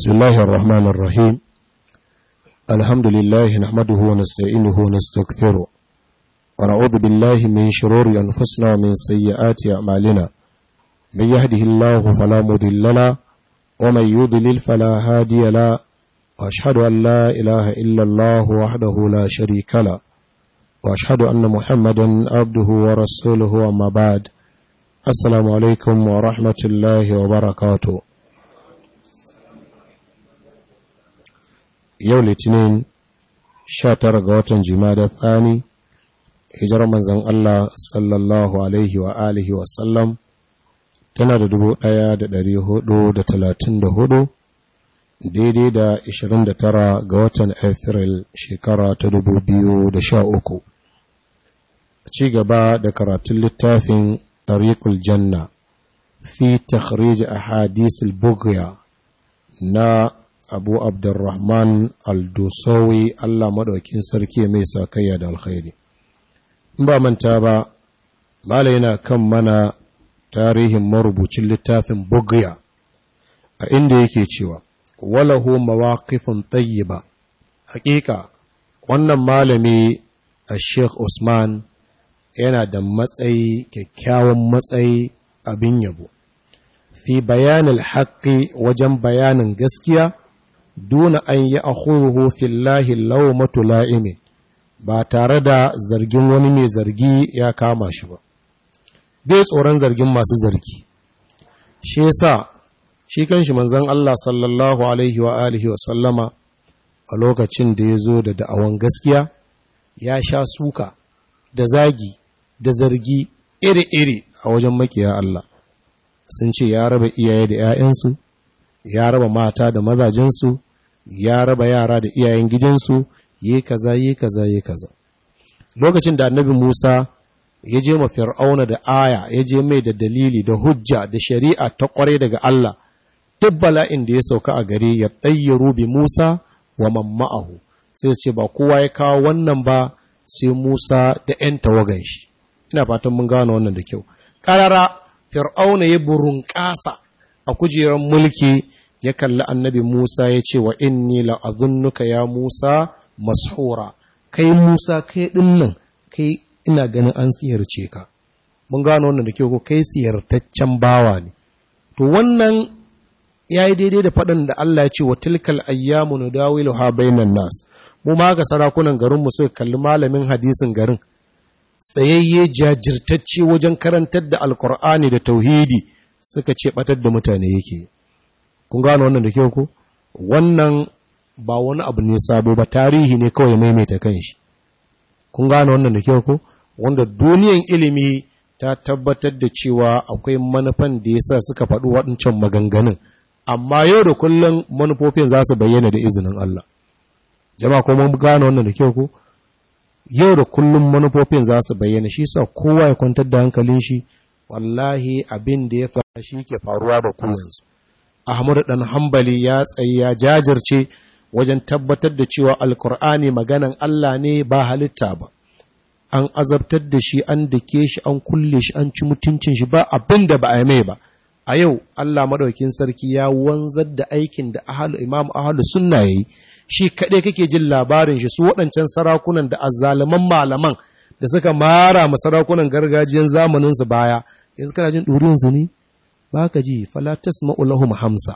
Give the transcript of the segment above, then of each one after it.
بسم الله الرحمن الرحيم الحمد لله نحمده ونستعينه ونستغفره ونعوذ بالله من شرور أنفسنا ومن سيئات أعمالنا من يهده الله فلا مضل له ومن يضلل فلا هادي له وأشهد أن لا إله إلا الله وحده لا شريك له وأشهد أن محمدا عبده ورسوله أما بعد السلام عليكم ورحمة الله وبركاته. Yau Litinin 19 ga watan Jumada Thani, hijirar manzon Allah sallallahu alaihi wa alihi wa sallam tana da 1434 daidai da 29 ga watan Afril shekara ta 2013. Ci gaba da karatun littafin Tariqul Janna fi takhrij ahadith al-Bughya na Abu Abdurrahman al-Dusawi Allah madaukin sarki mai sakayya da alkhairi. In ba manta ba, mala yana kan mana tarihin marubucin littafin Bughya a inda yake cewa walahu mawaqifun tayyiba. Hakika wannan malami Sheikh Usman yana da matsayi, kyakkyawan matsayi, abin yabo fi bayanil haqqi, wajen bayanin gaskiya, duna an yi akhuruhu fillahi lawmatu la'imin, ba tare da zargin wani mai zargi ya kama shi ba, bai tsoron zargin masu zargi. Shi yasa shi kanshi manzon Allah sallallahu alaihi wa alihi wa sallama a lokacin da ya zo da da'awan gaskiya ya sha suka da zagi da zargi iri-iri a wajen makiya Allah. Sun ce ya raba iyaye da 'ya'yansu, ya raba mata da mazajensu, ya raba yara da iyayen gidansu, yi kaza yi kaza yi kaza. Lokacin da annabi Musa ya je ma Fir'auna da aya, ya je mai da dalili da hujja da shari'a ta kware daga Allah, duk bala'in da ya sauka a gare ya tsayyaru bi Musa wa mamma'ahu, sai su ce ba kowa ya kawo wannan ba sai Musa da 'yan tawagan shi. Ina fatan mun gano wannan da kyau. Karara Fir'auna ya burunƙasa a kujerar mulki, ya kalli annabi Musa ya ce wa inni la'azunnuka ya Musa mashura, kai Musa kai dinnan kai ina ganin an siyarce ka. Mun gano wannan da kyau ko kai siyartaccen bawa ne. To wannan yayi daidai da faɗin da Allah ya ce wa tilkal ayyamu nudawiluha bainan nas. Mu ma ga sarakunan garin mu suka kalli malamin hadisin garin, tsayayye jajirtacce wajen karantar da alkur'ani da tauhidi, suka ce batar da mutane yake. Kun gano wannan da kyau ko? Wannan ba wani abu ne sabo ba, tarihi ne kawai maimaita kanshi. Kun gano wannan da kyau ko? Wanda duniyan ilimi ta tabbatar da cewa akwai manufan da yasa suka faɗi waɗancan maganganun, amma yau da kullum manufofin za su bayyana da izinin Allah. Jama'a ko mun gano wannan da kyau ko? Yau da kullum manufofin za su bayyana, shi sa kowa ya kwantar da hankalin shi. Wallahi abin da ya faru shi ke faruwa da ku yanzu. Ahmadu ɗan Hanbali ya tsaye ya jajirce wajen tabbatar da cewa Alkur'ani maganan Allah ne ba halitta ba. An azabtar da shi, an dake shi, an kulle shi, an ci mutuncin shi, ba abin da ba a yi mai ba. A yau Allah madaukakin sarki ya wanzar da aikin da Imam Ahlu Sunna yayi. Shi kaɗai kake jin labarin shi, su waɗancan sarakunan da azzaluman malaman da suka mara ma sarakunan gargajiyan zamaninsu baya, yanzu kana jin ɗurinsu ne? Ba ka ji, fala tasma'u lahum hamsa.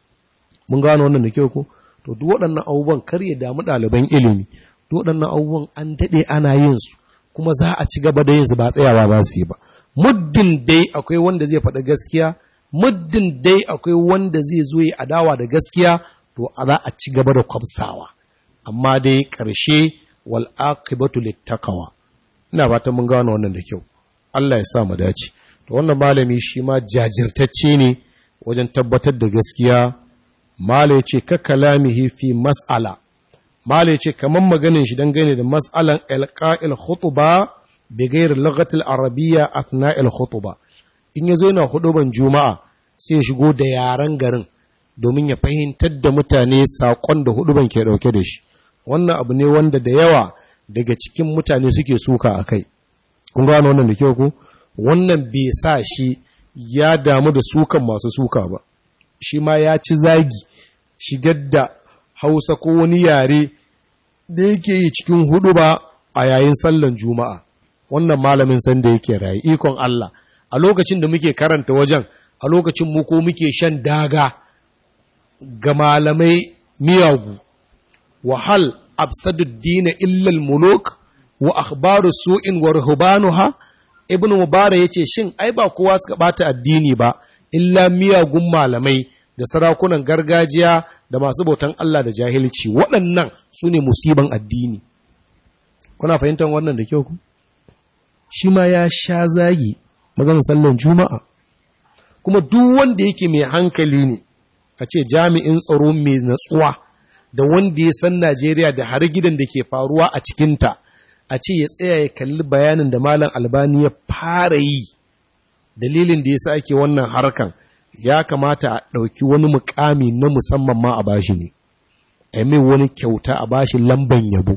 Mun gano wannan da kyau ko? To duk waɗannan abubuwan kar ya damu ɗaliban ilimi. Duk waɗannan abubuwan an daɗe ana yin su, kuma za a ci gaba da yin su, ba tsayawa za su yi ba. Muddin dai akwai wanda zai faɗi gaskiya, muddin dai akwai wanda zai zo yi adawa da gaskiya, to za a ci gaba da kwafsawa. Amma dai ƙarshe wal aqibatu littaqwa. Ina fatan mun gano wannan da kyau. Allah ya sa mu dace. To wannan malami shi ma jajirtacce ne wajen tabbatar da gaskiya. Mala ya ce ka kalamihi fi mas'ala. Mala ya ce kaman maganin shi dangane da mas'alan ilqa'il khutba bi ghairi lughatil arabiyya athna'il khutba. In yazo yana huduban juma'a sai ya shigo da yaran garin domin ya fahimtar da mutane saƙon da huduban ke ɗauke da shi. Wannan abu ne wanda da yawa daga cikin mutane suke suka a kai. Kun gano wannan da kyau ko? Wannan bai sa shi ya damu da sukan masu suka ba. Shi ma ya ci zagi, shigar da Hausa ko wani yare da yake yi cikin huduba a yayin sallan juma'a. Wannan malamin san da yake rayu ikon Allah a lokacin da muke karanta wajen, a lokacin mu ko muke shan daga ga malamai miyagu. Wahal absaduddin illa al-muluk wa akhbaru su'in wa ruhbanuha. Ibn Mubarak yace shin ai ba kowa suka bata addini ba illa miyagun malamai da sarakunan gargajiya da masu bautan Allah da jahilci. Waɗannan su ne musiban addini. Kuna fahimtar wannan da kyau ku? Shi ma ya sha zagi maganar sallan juma'a. Kuma duk wanda yake mai hankali ne, a ce jami'in tsaro mai natsuwa da wanda ya san Najeriya da har gidan da ke faruwa a cikinta, a ce ya tsaya ya kalli bayanin da Malam Albani ya fara yi, dalilin da ya sa ake wannan harkan, ya kamata a ɗauki wani mukami na musamman ma a bashi ne, a mai wani kyauta a bashi lamban yabo.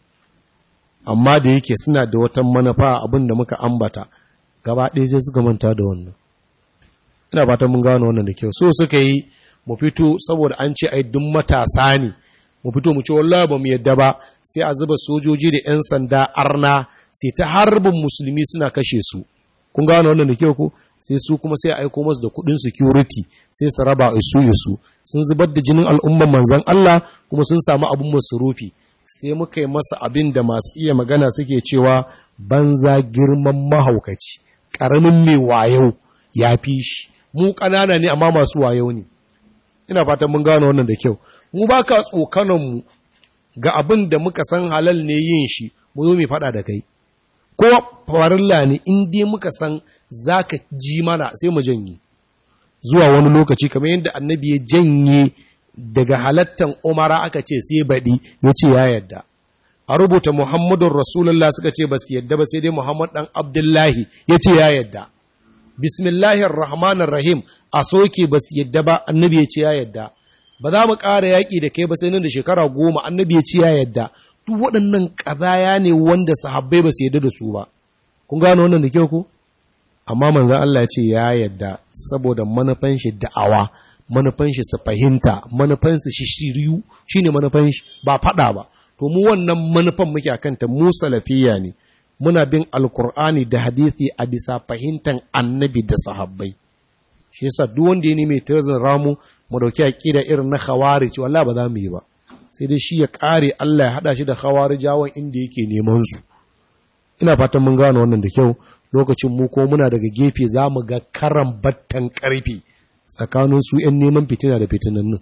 Amma da yake suna da wata manufa abin da muka ambata, gaba ɗaya sai suka manta da wannan. Ina fatan mun gano wannan da kyau. So suka yi mu fito saboda an ce ai duk matasa ne, mu fito mu ce wallahi ba mu yadda ba, sai a zuba sojoji da 'yan sanda arna sai ta harbin musulmi suna kashe su. Kun gano wannan da kyau ko? Sai su kuma sai aiko masu da kudin security sai su raba isu sun zubar da jinin al'umman manzon Allah kuma sun samu abun masurufi. Sai muka yi masa abin da masu iya magana suke cewa banza girman mahaukaci, ƙaramin mai wayo ya fi shi. Mu ƙanana ne amma masu wayo ne. Ina fatan mun gano wannan da kyau. Mu ba ka tsokanonmu ga abin da muka san halal ne yin shi, mu zo mai faɗa da kai. Ko farilla ne in dai muka san za ka ji mana sai mu janye. Zuwa wani lokaci kamar yadda annabi ya janye daga halattan umara aka ce sai baɗi ya ce ya yadda. A rubuta Muhammadun Rasulullah suka ce ba su yadda ba sai dai Muhammad ɗan Abdullahi ya ce ya yadda. Bismillahir Rahmanir Rahim a soke ba su yadda ba annabi ya ce ya yadda. Ba za mu ƙara yaƙi da kai ba sai nan da shekara 10 annabi ya ce ya yadda. Duk waɗannan ƙazaya ne wanda sahabbai ba su yadda da su ba. Kun gano wannan da kyau ko? Amma manzon Allah ya ce ya yadda saboda manufan shi da'awa, manufan shi su fahimta, manufan shi shiriyu shine manufan shi ba faɗa ba. To mu wannan manufan muke akanta mu salafiyya ne. Muna bin alkur'ani da hadisi a bisa fahimtar annabi da sahabbai. Shi yasa duk wanda ya nemi tazin ramu mu dauki aqida irin na khawarij wallahi ba za mu yi ba. Sai dai shi ya kare Allah ya hada shi da khawarijawan inda yake neman su. Ina fatan mun gano wannan da kyau. Lokacin mu ko muna daga gefe za mu ga karan battan karfi tsakanin su ƴan neman fitina da fitinannin.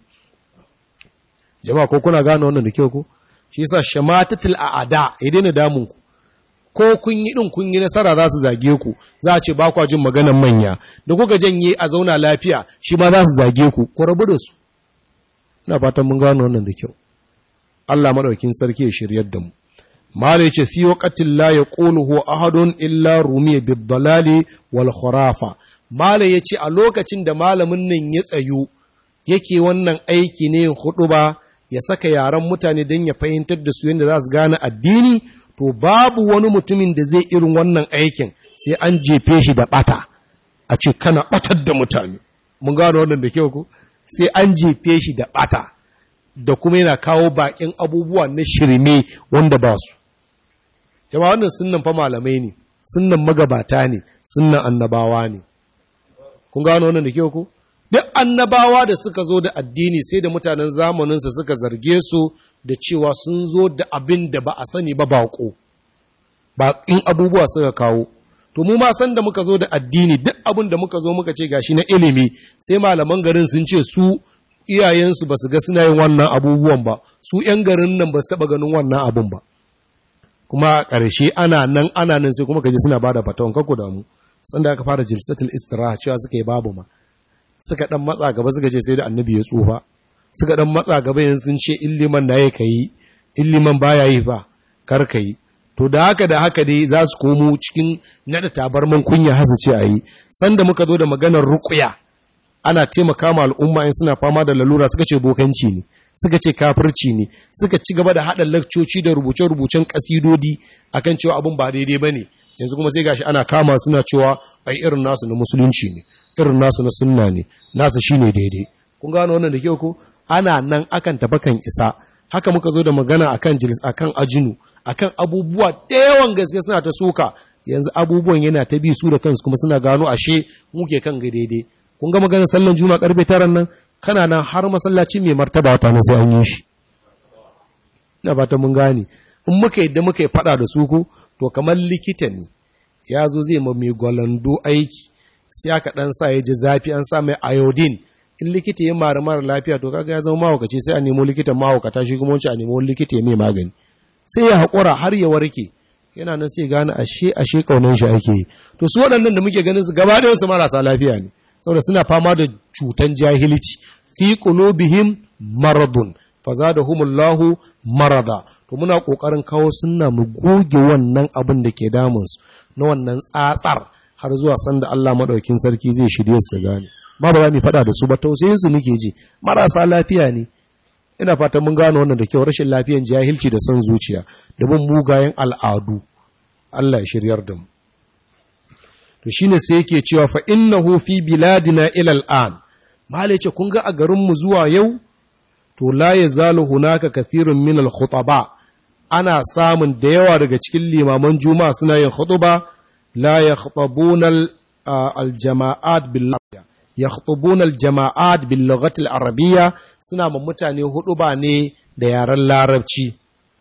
Jama'a ko kuna gano wannan da kyau ko? Shi yasa shamatatul aada ya daina damun ku. Ko kun yi ɗin kun yi nasara za su zage ku, za a ce ba kwa jin maganan manya, da kuka janye a zauna lafiya shi ma za su zage ku rabu da su. Ina fatan mun gano wannan da kyau. Allah maɗaukin sarki ya shiryar da mu. Mala yace fi waqatin la yaquluhu ahadun illa rumiya bid-dalali wal khurafa. Mala yace a lokacin da malamin nan ya tsayo yake wannan aiki ne huɗuba ya saka yaran mutane don ya fahimtar da su yadda za su gane addini. To babu wani mutumin da zai irin wannan aikin sai an jefe shi da ɓata, a ce kana ɓatar da mutane. Mun gano wannan da kyau ko? Sai an jefe shi da ɓata, da kuma yana kawo baƙin abubuwa na shirme wanda ba su. Jama wannan sunnan fa malamai ne, sunnan magabata ne, sunnan annabawa ne. Kun gano wannan da kyau ko? Duk annabawa da suka zo da addini sai da mutanen zamaninsa suka zarge su da cewa sun zo da abin da ba a sani ba baƙo, baƙin abubuwa suka kawo. To mu ma san da muka zo da addini duk abin da muka zo muka ce gashi na ilimi sai malaman garin sun ce su iyayensu ba su ga suna yin wannan abubuwan ba, su ‘yan garin nan ba su taɓa ganin wannan abun ba. Kuma a ƙarshe ana nan sai kuma kaji suna ba da fatawan kakku da mu. Sanda aka fara jilsatul istiraha cewa suka yi babu ma. Suka ɗan matsa gaba suka ce sai da annabi ya tsufa. Suka ɗan matsa gaba yanzu sun ce illiman da ya ka yi, illiman ba ya yi ba, kar ka yi. To da haka dai za su komo cikin naɗa tabarman kunya hasa ce a yi. Sanda muka zo da maganar ruƙuya, ana taimaka ma al'umma in suna fama da lalura suka ce bokanci ne, suka ce kafirci ne, suka ci gaba da haɗa lakcoci da rubuce-rubucen ƙasidodi akan cewa abin ba daidai ba ne. Yanzu kuma sai gashi ana kama suna cewa ai irin nasu na musulunci ne, irin nasu na sunna ne, nasu shine daidai. Kun gano wannan da kyau ko? ana nan akan tafi kan isa. Haka muka zo da magana akan jilis, akan ajinu, akan abubuwa da yawan gaske suna ta suka. Yanzu abubuwan yana ta bi su da kansu kuma suna gano ashe muke kan ga daidai. Kun ga maganar sallan juma'a karfe 9 nan, kana nan har masallaci mai martaba wata na sai an yi shi. Ina fata mun gane. In muka yadda muka yi fada da su ko, to kamar likita ne. Ya zo zai ma mai gwalando aiki, sai aka dan sa ya ji zafi an sa mai iodine. In likita ya mara lafiya to kaga ya zama mahaukaci, sai a nemo likitan mahaukata, shi kuma wancan a nemo likita ya mai magani. Sai ya haƙura har ya warke. Yana nan sai gane ashe kaunan shi ake yi. To su waɗannan da muke ganin su gaba ɗayan su marasa lafiya ne, saboda suna fama da cutan jahilci. Fi qulubihim maradun fazadahumullahu marada. To muna kokarin kawo sunna mu goge wannan abin da ke damun su na wannan tsatsar har zuwa sanda Allah madaukin sarki zai shirye su gane. Ba za mu fada da su ba, tausayin su muke ji, marasa lafiya ne. Ina fata mun gano wannan da kyau, rashin lafiyan jahilci da son zuciya da bin mugayen al'adu. Allah ya shiryar da mu. To shine sai yake cewa fa innahu fi biladina ila al'an. Malai ce kun ga a garin mu zuwa yau, to la yazalu hunaka kathirun min al-khutaba. Ana samun da yawa daga cikin limaman juma'a suna yin khutba, la yakhutabuna al-jama'at bil yakhtubuna al-jama'at bil lughati al-arabiyya, suna ma mutane huɗuba ne da yaren larabci.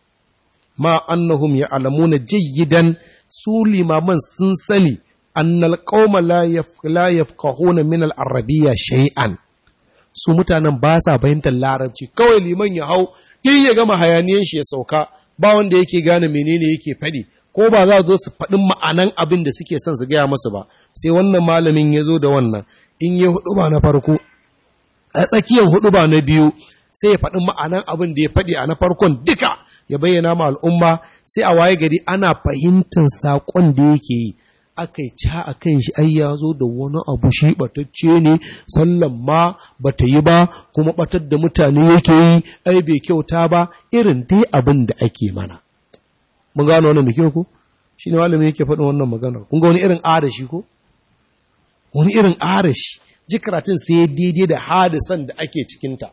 Ma annahum ya'lamuna jayyidan, su limaman sun sani annal qauma la yafqahuna min al-arabiyya shay'an. Su mutanen ba sa fahimtar larabci, kawai liman ya hau din ya gama hayaniyan shi ya sauka, ba wanda yake gane menene yake faɗi, ko ba za zo su faɗin ma'anan abin da suke son su gaya masu ba. Sai wannan malamin ya zo da wannan, in yi huɗuba na farko, a tsakiyar huɗuba na biyu sai ya faɗi ma'anan abin da ya faɗi a na farkon duka ya bayyana ma al'umma, sai a waye gari ana fahimtar saƙon da yake yi. Aka yi ca a kan shi, ai ya zo da wani abu shi ɓatacce ne, sallan ma ba ta yi ba, kuma ɓatar da mutane yake yi, ai bai kyauta ba, irin dai abin da ake mana. Mun gano wannan da kyau ko? Shi ne malamin yake faɗin wannan maganar. Kun ga wani irin arashi ko? Wani irin arashi, ji karatun sai ya daidai da hadisan da ake cikinta.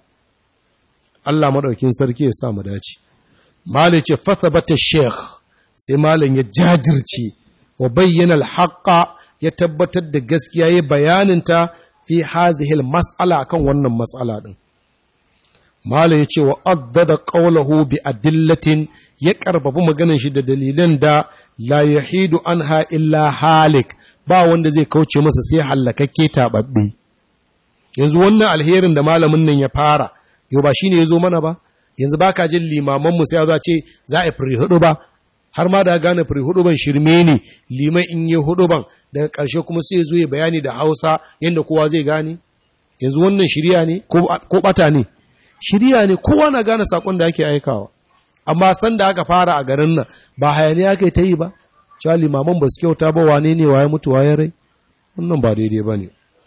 Allah maɗaukin sarki ya sa mu dace. Malin ce fathabata sheikh, sai malin ya jajirce wa bayyana al-haqqa, ya tabbatar da gaskiya, ya bayaninta fi hazihil mas'ala, kan wannan mas'ala din. Malin ya ce wa addada qawluhu bi adillatin, ya karbabu maganar shi da dalilan da la yahidu anha illa halik, ba wanda zai kauce masa sai hallakakke taɓaɓɓe. Yanzu wannan alherin da malamin nan ya fara, yau ba shi ne ya zo mana ba? Yanzu ba ka jin limamanmu sai za ce za a firi hudu ba, har ma da gane firi hudu ban shirme ne, liman in yi hudu ban daga ƙarshe kuma sai zo ya bayani da Hausa yadda kowa zai gane. Yanzu wannan shirya ne ko ɓata ne? Shirya ne, kowa na gane saƙon da ake aikawa. Amma sanda aka fara a garin nan ba hayaniya aka ta yi ba, cewa limaman ba su kyauta ba, wane ne waye mutu waye rai, wannan ba daidai ba ne.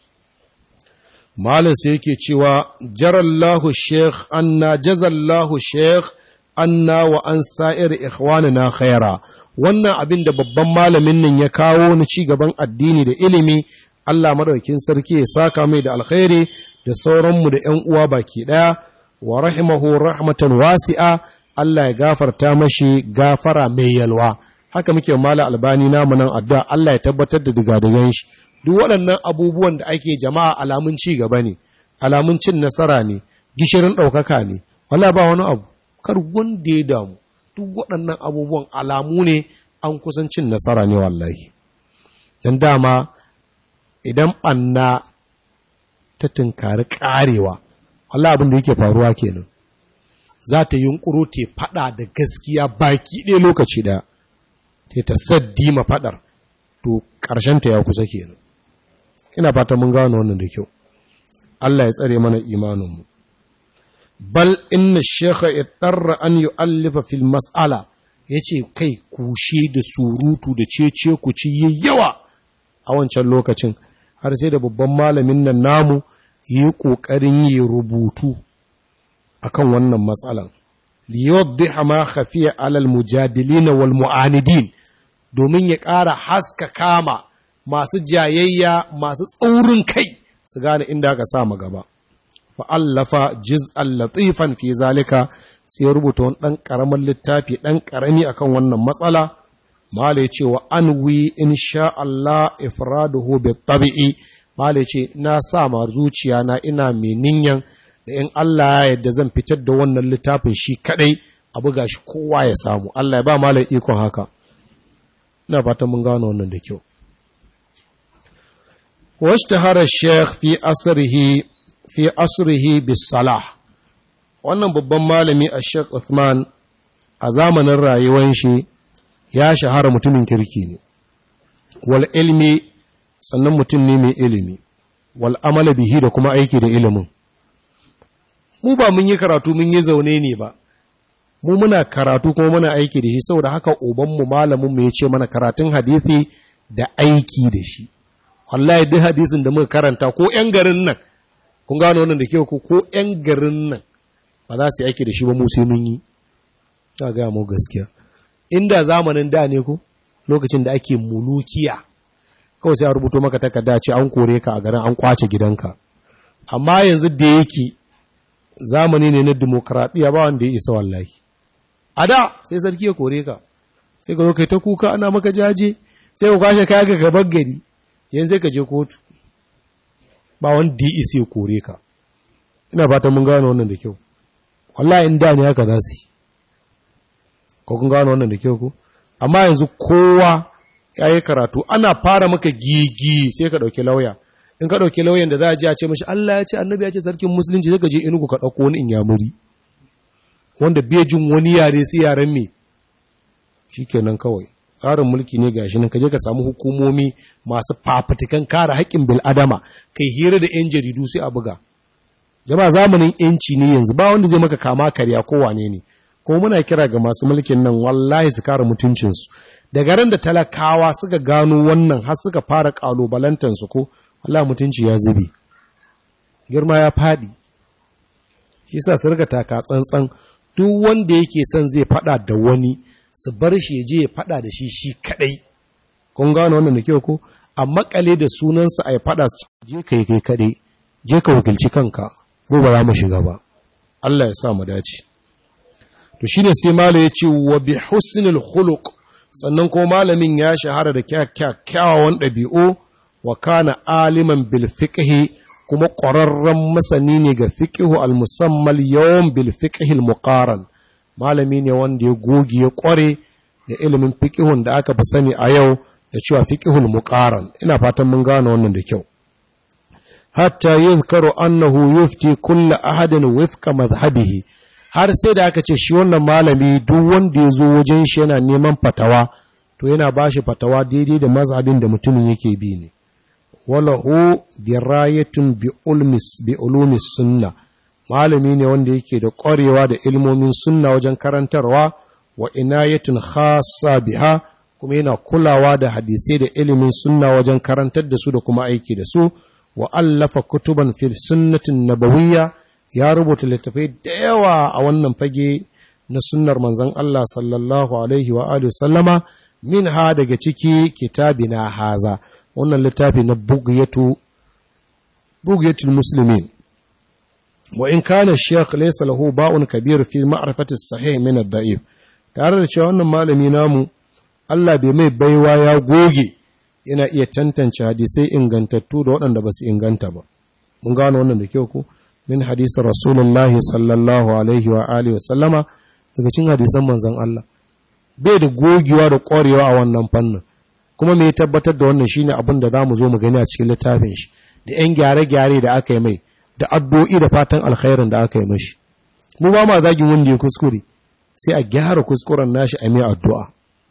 Malin sai yake cewa jarallahu sheikh anna jazallahu sheikh anna wa an sa'ir ikhwanina khaira. Wannan abin da babban malamin nan ya kawo na ci gaban addini da ilimi, Allah madaukakin sarki ya saka mai da alkhairi da sauranmu da ƴan uwa baki daya, wa rahimahu rahmatan wasi'a, Allah ya gafarta mashi gafara mai yalwa. Haka muke mala albani namu nan addu'a Allah ya tabbatar da digadigan shi. Duk waɗannan abubuwan da ake jama'a alamun ci gaba ne, alamun cin nasara ne, gishirin ɗaukaka ne, wala ba wani abu, kar wanda ya damu. Duk waɗannan abubuwan alamu ne an kusan cin nasara ne wallahi. Dan dama idan ɓanna ta tunkari ƙarewa, Allah abin da yake faruwa kenan. Za ta yunƙuro ta faɗa da gaskiya baki ɗaya lokaci ɗaya, ta saddi ma faɗar, to ƙarshenta ya kusa kenan. Ina fata mun gano wannan da kyau. Allah ya tsare mana imaninmu. Bal inna shekha ittarra an yu'allifa fil mas'ala, yace kai kushe da surutu da cece ku ci yawa a wancan lokacin, har sai da babban malamin nan namu yi kokarin yi rubutu akan wannan matsalan, li yuwaddiha ma khafiya alal mujadilin wal mu'anidin, domin ya ƙara haska kama masu jayayya, masu tsaurin kai, su gane inda aka sa gaba. fa'allafa juz'an latifan fi zalika, sai ya rubuta wani ɗan ƙaramin littafi ɗan ƙarami akan wannan matsala. Malai ce wa anwi insha Allah ifraduhu bi tabi'i, malai ce na sa ma zuciya na ina mai ninyan da in Allah ya yadda zan fitar da wannan littafin shi kadai a buga shi kowa ya samu. Allah ya ba malai ikon haka. Ina fatan mun gano wannan da kyau. Washtahara Sheikh fi asrihi bis salah. Wannan babban malami a Sheikh Uthman a zamanin rayuwar shi ya shahara mutumin kirki ne, wal ilmi, sannan mutum ne mai ilimi, wal amala bihi, da kuma aiki da ilimin. Mu ba mun yi karatu mun yi zaune ne ba, mu muna karatu kuma muna aiki da shi, saboda haka ubanmu malaminmu ya ce mana karatun hadisi da aiki da shi. Wallahi duk hadisin da muka karanta ko ‘yan garin nan, kun gano wannan da kyau ko ‘yan garin nan ba za su yi aiki da shi ba, mu sai mun yi. Ta gaya mu gaskiya. Inda zamanin da ne ko lokacin da ake mulukiya, kawai sai a rubuto maka takarda ce an kore ka a garin, an kwace gidanka. Amma yanzu da yake zamani ne na demokradiyya, ba wanda ya isa wallahi. A da sai sarki ya kore ka, sai ka zo kai ta kuka ana maka jaje, sai ka kwashe kaya ka gabar gari, yanzu sai ka je kotu, ba wanda ya isa ya kore ka. Ina fatan mun gano wannan da kyau. Wallahi in da ne haka za su yi. Ko kun gano wannan da kyau ko? Amma yanzu kowa ya yi karatu, ana fara maka gigi sai ka ɗauki lauya. In ka ɗauki lauyan da za a ji a ce mashi Allah ya ce, annabi ya ce, sarkin musulunci, sai ka je Enugu ka ɗauko wani inyamuri wanda bai jin wani yare sai yaren me, shi kenan kawai tsarin mulki ne gashi nan. Ka je ka samu hukumomi masu fafutukan kare haƙƙin bil'adama, kai hira da 'yan jaridu sai a buga. Jama'a zamanin 'yanci ne yanzu, ba wanda zai maka kama karya ko wane ne. Ko muna kira ga masu mulkin nan wallahi su kare mutuncinsu. Daga ran da talakawa suka gano wannan har suka fara ƙalubalantansu ko wallahi mutunci ya zube, girma ya faɗi. Shi sa su riga taka tsantsan, duk wanda yake son zai faɗa da wani su bar shi je ya faɗa da shi kaɗai. Kun gano wannan da kyau ko? A makale da sunansa a yi faɗa su je kai kaɗai, je ka wakilci kanka, mu ba za mu shiga ba. Allah ya sa mu dace. To shi ne sai Malam ya ce wa bi husnul khuluq, sannan ko malamin ya shahara da kyakkyawan ɗabi'u, wa kana aliman bil fiqhi, kuma ƙwararren masani ne ga fiqhu al musammal yawm bil fiqhi al muqaran. Malami ne wanda ya goge ya ƙware da ilimin fiqhun da aka fi sani a yau da cewa fiqhul muqaran. Ina fatan mun gane wannan da kyau. Hatta yuzkaru annahu yufti kullu ahadin wifqa madhhabihi, har sai da aka ce shi wannan malami duk wanda ya zo wajen shi yana neman fatawa, to yana ba shi fatawa daidai da mazhabin da mutumin yake bi ne. Walahu dirayatun bi ulumis sunna, malami ne wanda yake da ƙwarewa da ilmomin sunna wajen karantarwa, wa inayatun khassa biha, kuma yana kulawa da hadisai da ilimin sunna wajen karantar da su da kuma aiki da su. Wa allafa kutuban fil sunnatin nabawiyya, ya rubuta littafai da yawa a wannan fage na sunnar manzon Allah sallallahu alaihi wa alihi sallama. Min ha daga ciki kitabina haza, wannan littafi na bugiyatul muslimin. Wa in kana shaykh laysa lahu ba'un kabir fi ma'rifati as-sahih min ad-da'if, tare da cewa wannan malami namu Allah bai mai baiwa ya goge yana iya tantance hadisai ingantattu da waɗanda ba su inganta ba. Mun gano wannan da kyau ko? Min hadisi Rasulullahi sallallahu alaihi wa alihi wasallama, daga cikin hadisan manzon Allah. Bai da gogewa da ƙwarewa a wannan fannin. Kuma me ya tabbatar da wannan shine abin da zamu zo mu gani a cikin littafin shi, da 'yan gyare-gyare da aka yi mai, da addu'o'i da fatan alkhairin da aka yi mashi. Mu ba ma zagin wanda ya kuskure, sai a gyara kuskuren nashi a mai addu'a.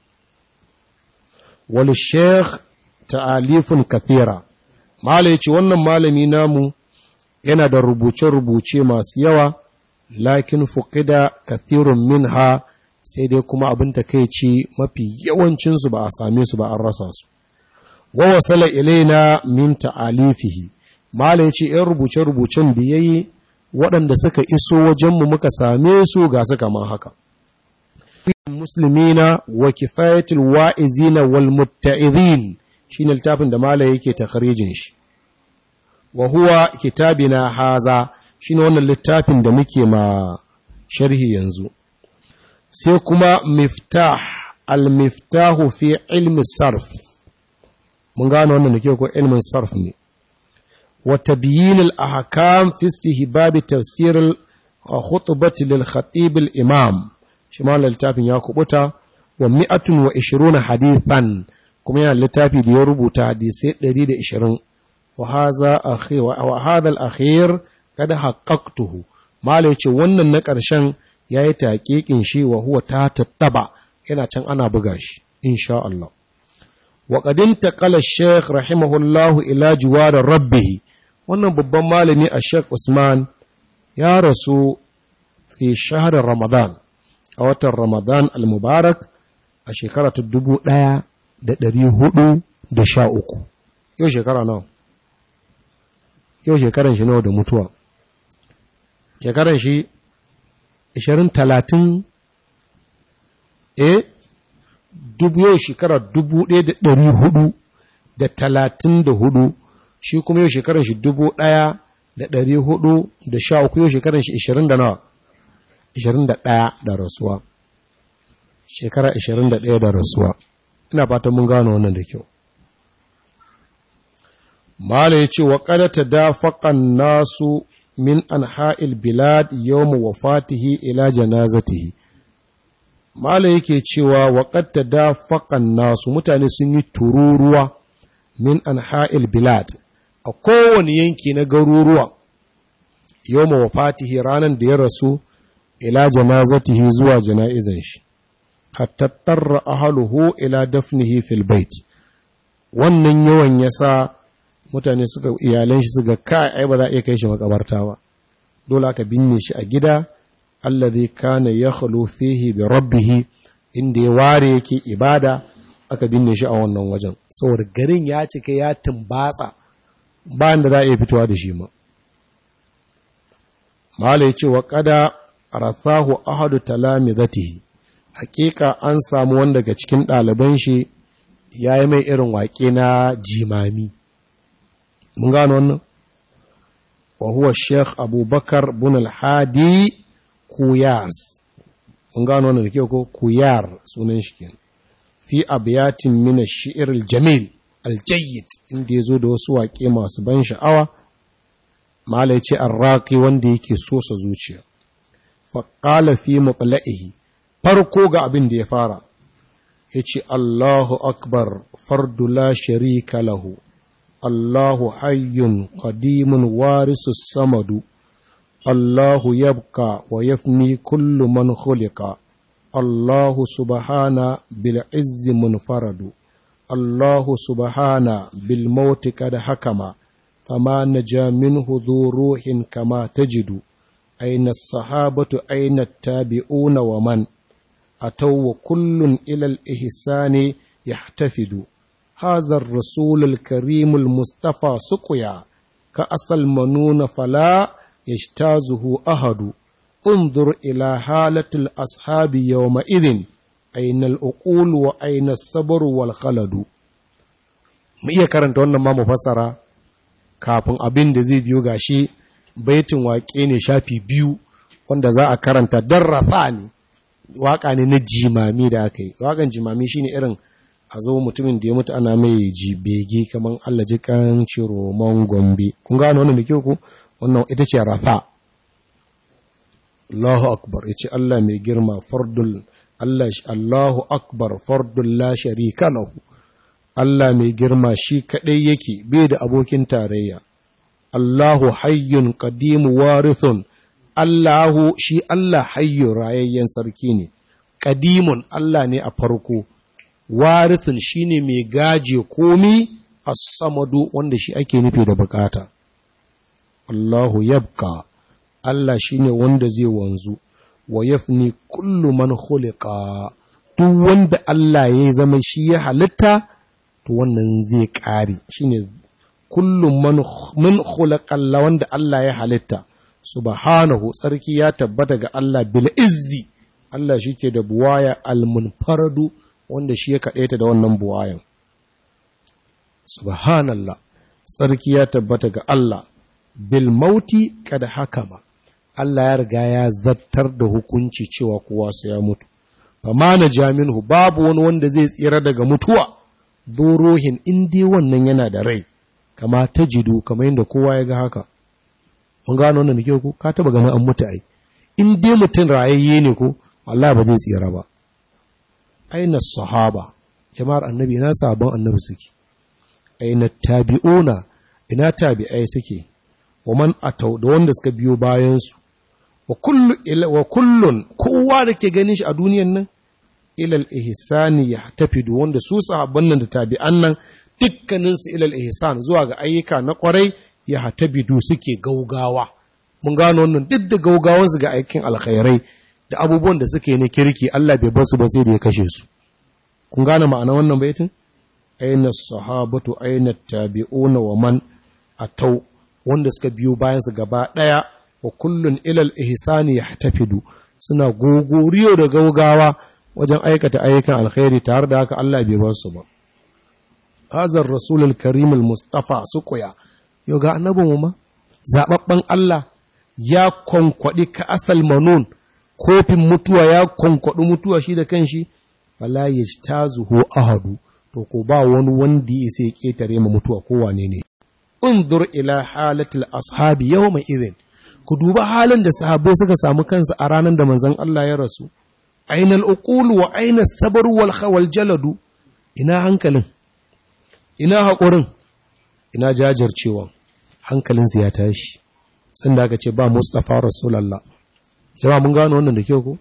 Wal Sheikh ta'alifun kathira, malai ce wannan malami namu yana da rubuce-rubuce masu yawa, lakin fuqida kathirun minha, sai dai kuma abin takeici mafi yawancinsu ba a same su ba, an rasa su. Wa wasala ilaina min ta'alifihi, malai ce ‘yan rubuce-rubucen da ya yi waɗanda suka iso wajenmu muka same su ga su kamar haka. Musulmina wa kifayatul wa'izina wal mutta'idhin, shi ne littafin da malai yake takharijin shi. Wa huwa kitabina haza, shine wannan littafin da muke ma sharhi yanzu. Sai kuma miftah al-miftahu fi ilmi sarf, mun gano wannan da ke ko ilmin sarf ne. wa tabyin al-ahkam fi istihbab tafsir al-khutbah lil-khatib al-imam, shi ma littafin ya kubuta. wa 120 hadithan, kuma yana littafi da ya rubuta hadisai 120. wa hadha al-akhir kada haqqaqtuhu, mala yace wannan na ƙarshen yayi taqiqin shi, wa huwa tattaba, yana can ana buga shi insha Allah. wa qad intaqala ash-shaykh rahimahullahu ila jiwar rabbih, wannan babban malami a Sheikh Usman ya rasu fi shahr Ramadan, a watan Ramadan al-Mubarak a shekara ta 1413. Yau shekara nawa? Yau shekaran shi nawa da mutuwa? Shekaran shi 20-30, yau shekara 1434, shi kuma yau shekaran shi 1413, yau shekaran shi 20 da nawa? 21 da rasuwa. Shekara 21 da rasuwa. Ina fatan mun gano wannan da kyau. Mala ya ce, wa ƙadata da faƙan nasu min anha'il bilad yawma wafatihi ila janazatihi. Mala yake cewa, wa ƙadata da faƙan nasu, mutane sun yi tururuwa min anha'il bilad, a kowane yanki na garuruwa, yawma wafatihi, ranar da ya rasu, ila janazatihi, zuwa jana'izan shi. hatta tarra ahluhu ila dafnihi fil bait. Wannan yawan yasa mutane suka, iyalan shi suka kai ba za a iya kai shi makabarta ba, dole aka binne shi a gida allazi kana yakhlu fihi bi rabbih, inda ya ware yake ibada, aka binne shi a wannan wajen saboda garin ya cika ya tumbatsa ba inda za a iya fitowa da shi ma. Mala yace wa qada arathahu ahadu talamizatihi, hakika an samu wanda daga cikin ɗaliban shi ya yi mai irin waƙe na jimami. Mun gano wannan? Wa huwa Sheikh Abubakar bin al-Hadi Kuyas. Mun gano wannan da ke ko? Kuyar sunan shi kenan. Fi abiyatin min ash-shi'r al-jamil al-jayyid, inda yazo da wasu waƙe masu ban sha'awa. Mala yace ar-raqi, wanda yake sosa zuciya. Fa qala fi mutla'ihi, farko ga abin da ya fara, ya ce, Allahu Akbar, fardu la sharika lahu, Allahu hayyun qadimun warisu samadu, Allahu yabka wa yafni kullu man khuliqa, Allahu subhana bil izzi munfaradu, Allahu subhana bil mauti kad hakama, fama naja minhu dhu ruhin kama tajidu, aina as-sahabatu aina at-tabi'una wa man أتوا كل إلى الإحسان يحتفد. هذا الرسول الكريم المصطفى سقيا كأصل المنون فلا يجتازه أحد. انظر إلى حالة الأصحاب يومئذ أين العقول وأين الصبر والخلد. mu iya karanta wannan ma mu fassara kafin abin da zai biyo gashi baitin waƙe ne shafi 2 wanda za a karanta darrafa ne. Waka ne na jimami da aka yi. Wakan jimami shine irin a zo mutumin da ya mutu ana mai jibege kaman Allah ji kan ciro man gombe. Kun gano wannan da kyau ku? Wannan ita ce rafa. Allahu akbar, yace Allah mai girma, fardul Allah, Allahu akbar, fardul la sharika lahu. Allah mai girma shi kadai yake, bai da abokin tarayya. Allahu hayyun qadim warithun, Allahu shi Allah hayyu rayayyen sarki ne, ƙadimun Allah ne a farko, warithun shi ne mai gaje komi, as-samadu wanda shi ake nufi da bukata. Allahu yabka, Allah shi ne wanda zai wanzu, wa yafni kullu man khuliqa, duk wanda Allah ya zama shi ya halitta, to wannan zai ƙare, shi ne kullu man khuliqa, wanda Allah ya halitta. Subhanahu, tsarki ya tabbata ga Allah bil izzi, Allah shi ke da buwaya al-munfaradu, wanda shi ya kaɗaita da wannan buwayan. Subhanallah, tsarki ya tabbata ga Allah bil mauti kada hakama Allah ya riga ya zartar da hukunci cewa kowa sai ya mutu fama na jaminhu babu wani wanda zai tsira daga mutuwa dorohin in dai wannan yana da rai kama ta jidu kamar yadda kowa ya ga haka mun gano wannan da kyau ko ka taba ganin an mutu ai in dai mutum rayayye ne ko Allah ba zai tsira ba aina sahaba jama'ar annabi ina sahabban annabi suke aina tabi'una ina tabi'ai suke wa man atau da wanda suka biyo bayan su wa kullun kowa da ke ganin shi a duniyan nan ilal ihsani ya tafidu wanda su sahabban nan da tabi'an nan dukkanin su ilal ihsan zuwa ga ayyuka na kwarai ya hatabidu suke gaugawa mun gano wannan duk da gaugawan su ga aikin alkhairai da abubuwan da suke ne kirki Allah bai bar su ba sai da ya kashe su kun gane ma'ana wannan baitin aina sahabatu aina tabi'una wa man atau wanda suka biyo bayan su gaba daya wa kullun ilal ihsani yahtafidu suna gogoriyo da gaugawa wajen aikata ayyukan alkhairi tare da haka Allah bai bar su ba hazar rasulul karim al-mustafa suqya yau ga annabin ma zababban Allah ya konkwadi ka asal manun kofin mutuwa ya konkwadi mutuwa shi da kanshi fala yajtazuhu ahadu to ko ba wani wanda ya sai ketare ma mutuwa ko wane ne undur ila halatil ashabi yawma idhin ku duba halin da sahabbai suka samu kansu a ranar da manzon Allah ya rasu ainal uqul wa ainas sabr wal khawal jaladu ina hankalin ina hakurin ina jajircewa hankalinsu ya tashi sun da aka ce ba Mustafa Rasulullah jama'a mun gano wannan da kyau ko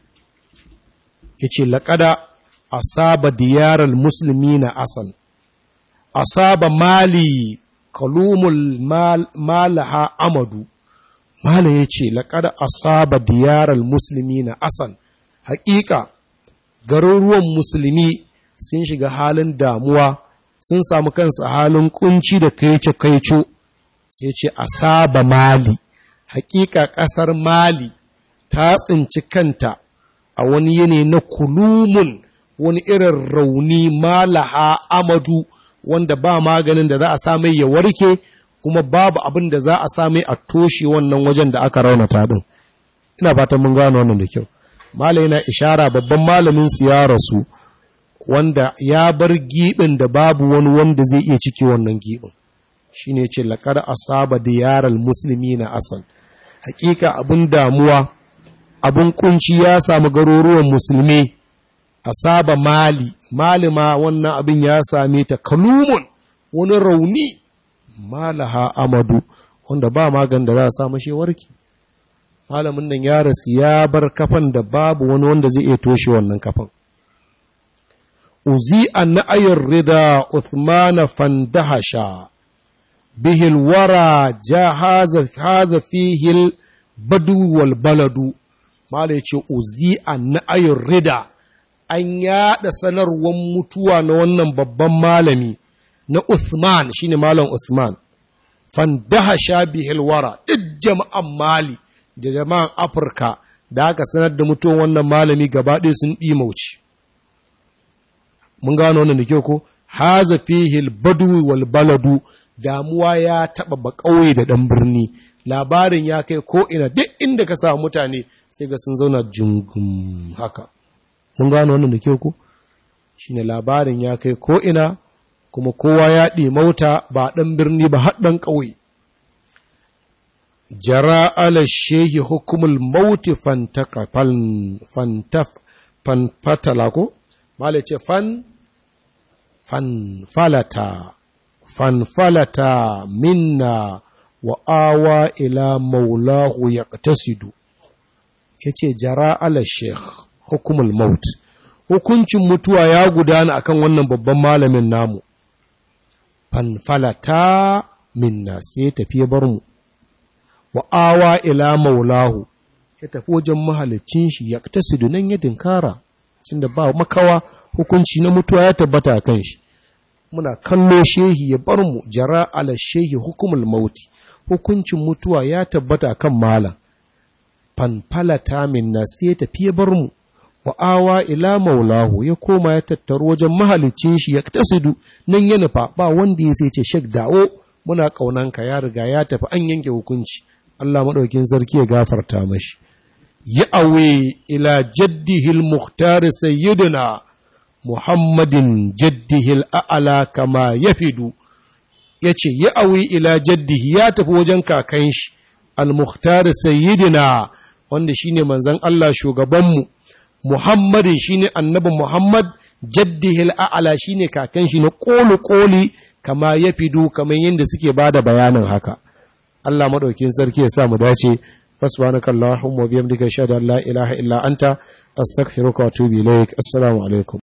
yace laqada asaba diyaral muslimina asan asaba mali kalumul malaha amadu mala yace laqada asaba diyaral muslimina asan haƙiƙa garuruwan musulmi sun shiga halin damuwa sun samu kansu halin kunci da kaico sai ce asaba mali haƙiƙa ƙasar mali ta tsinci kanta a wani yanayi na kulumun wani irin rauni malaha amadu wanda ba maganin da za a sa mai ya warke kuma babu abin da za a sa mai a toshe wannan wajen da aka raunata din ina fatan mun gano wannan da kyau malai na ishara babban malamin su ya rasu wanda ya bar gibin da babu wani wanda zai iya cike wannan gibin shine ce laqad asaba diyaral muslimina asan hakika abun damuwa abun kunci ya samu garuruwan musulmi asaba malima wannan abin ya same ta kalumun wani rauni malaha amadu wanda ba magan da za a samu shi warki malamin nan ya rasu ya bar kafan da babu wani wanda zai iya toshe wannan kafan uzi an ayar rida uthman fandahasha bihil wara jahaza fihil badu wal baladu mala yace uzi an ayar rida an yada sanarwar mutuwa na wannan babban malami na Uthman shine malam Usman fandahasha bihil wara duk jama'an Mali da jama'an Afirka da aka sanar da mutuwan wannan malami gaba ɗaya sun ɗimauci mun gano wannan da kyau ko haza fihil badu wal baladu damuwa ya taba ba kauye da dan birni labarin ya kai ko ina duk inda ka samu mutane sai ga sun zauna jungum haka mun gano wannan da kyau ko shine labarin ya kai ko ina kuma kowa ya mauta ba dan birni ba har dan kauye jara ala shehi hukumul maut fanfatala ko malai ce fanfalata minna wa awa ila maulahu yaqtasidu yace jara ala sheikh hukumul maut hukuncin mutuwa ya gudana akan wannan babban malamin namu fanfalata minna sai tafi bar mu wa awa ila maulahu ya tafi wajen mahalicin shi yaqtasidu nan ya dinkara tunda ba makawa hukunci na mutuwa ya tabbata a kan shi muna kallo shehi ya bar mu jara ala shehi hukumul mauti hukuncin mutuwa ya tabbata kan malam fanfalata minna sai ya tafi ya bar mu wa awa ila maulahu ya koma ya tattaro wajen mahalicin shi ya tasidu nan ya nufa ba wanda ya sai ce shek dawo muna ƙaunanka, ya riga ya tafi an yanke hukunci, Allah maɗaukin sarki ya gafarta mashi. Ya awe ila jaddihil muhtar sayyidina Muhammadin jaddihil a'ala kama ya fidu, ya ce ya awe ila jaddihi ya tafi wajen kakan shi, al-muhtar sayyidina wanda shine manzon Allah shugabanmu, Muhammadin shine annabi Muhammad, jaddihil a'ala shine kakan shi na ƙoli kama ya fidu kamar yadda suke bada bayanin haka. Allah madaukin sarki ya sa mu dace. Subhanakallahumma wa bihamdika ashhadu an la ilaha illa anta astaghfiruka wa atubu ilaik. Assalamu alaikum.